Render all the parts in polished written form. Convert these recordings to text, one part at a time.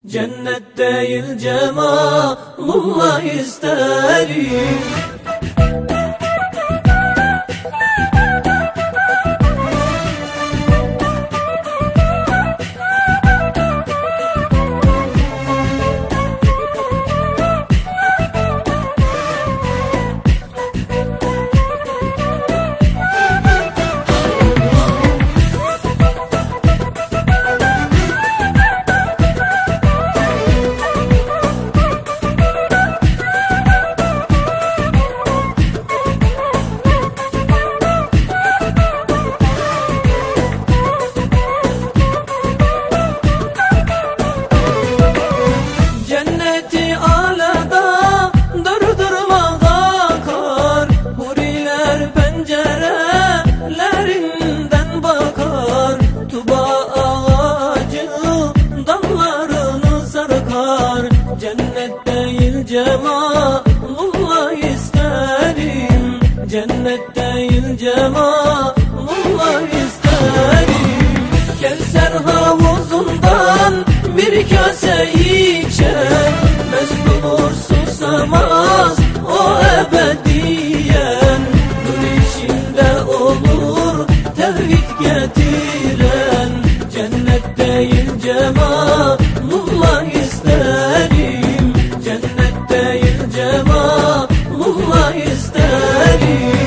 Cennet değil cemalullah isterim. Cennet değil cemalullah isterim. Cennet değil cemalullah isterim. Kevser havuzundan bir kase içer, mest olur susamaz o ebediyen. Nur içinde olur tevhid getiren. Cennet değil cemalullah isterim. Cennet değil cemalullah isterim.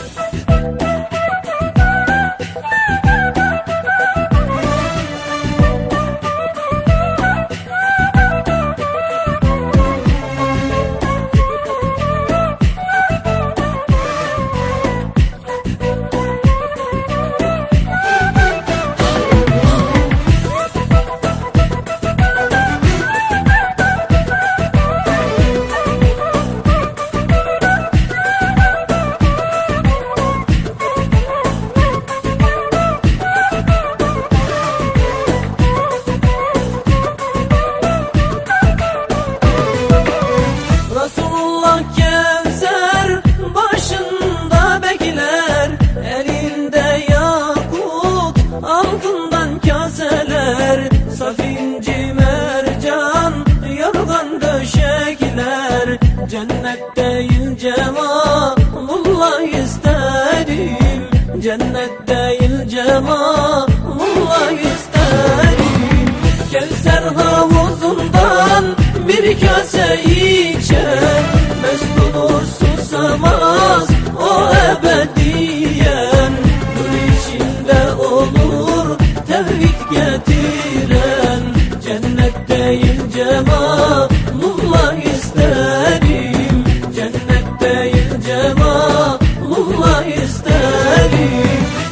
Kevser başında bekler, elinde yakut, altından kaseler, saf inci mercan, yorgan döşekler. Cennet değil cemalullah isterim. Cennet değil cemalullah isterim. Kevser havuzundan bir kase içer, mest olur susamaz o ebediyen. Nur içinde olur tevhid getiren. Cennet değil cemalullah isterim. Cennet değil cemalullah isterim.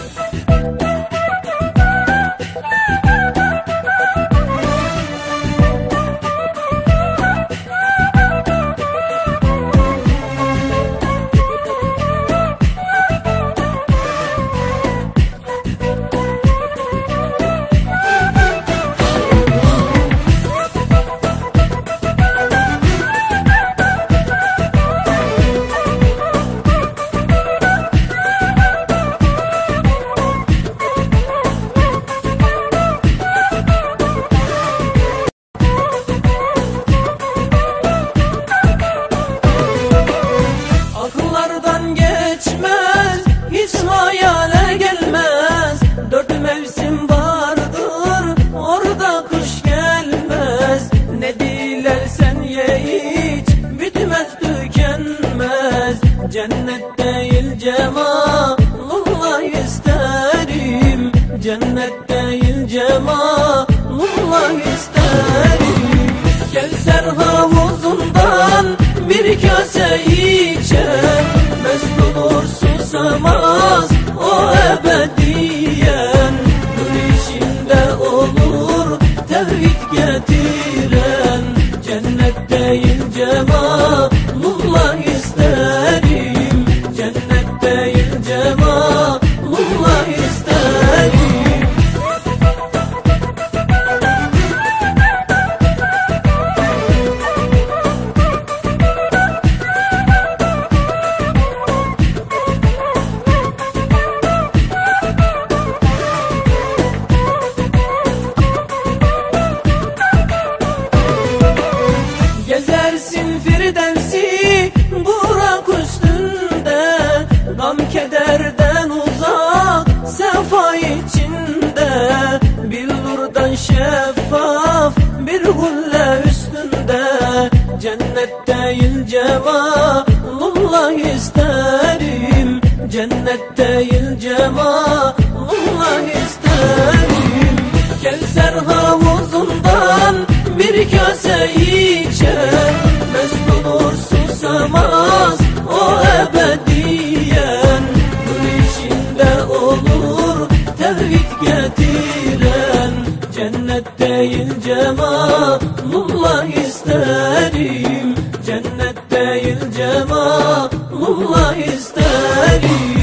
Hiç hayale gelmez, dört mevsim vardır, orada kış gelmez. Ne dilersen ye iç, bitmez tükenmez. Cennet değil cemalullah isterim. Cennet değil cemalullah isterim. Kevser havuzundan bir kase içer, mest olur susamaz o ebediyen. Nur içinde olur tevhid getiren. Cennet değil cemalullah isterim. Cennet değil cemalullah isterim. gülle üstünde, cennet değil cemalullah isterim, cennet değil cemalullah isterim. Kevser havuzundan bir kase içer, mest olur susamaz o ebediyen. Nur içinde olur tevhid getiren, cennet değil cemalullah isterim, cennet değil cemalullah isterim.